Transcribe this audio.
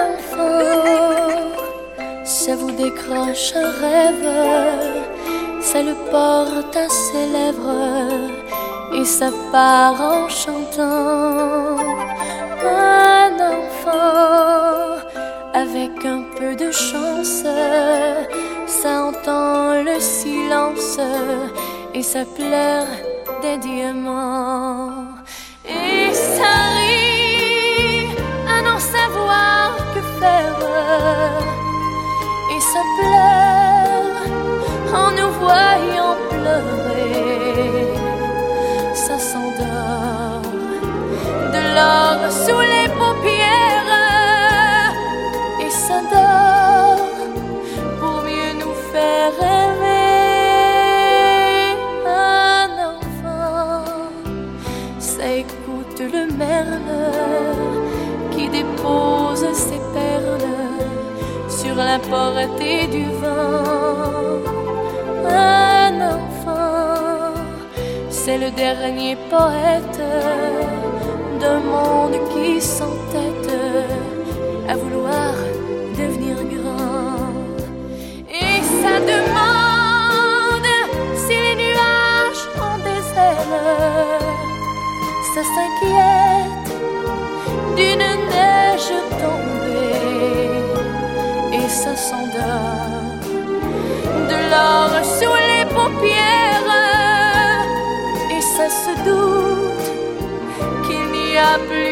enfant, ça vous décroche un rêve, ça le porte à ses lèvres et ça part en chantant. Un enfant, avec un peu de chance, ça entend le silence et ça pleure des diamants. Et ça rit à n'en savoir que faire, et ça pleure en nous voyant pleurer. Ça s'endort de l'or sous les paupières et ça dort pour mieux nous faire rêver. Un enfant, ça écoute le merle qui dépose ses perles sur la portée du vent. Un enfant, c'est le dernier poète d'un monde qui s'entête à vouloir devenir grand. Et ça demande si les nuages ont des ailes, ça s'inquiète d'une neige tombée et ça s'endort de l'or sous les paupières et ça se doute qu'il n'y a plus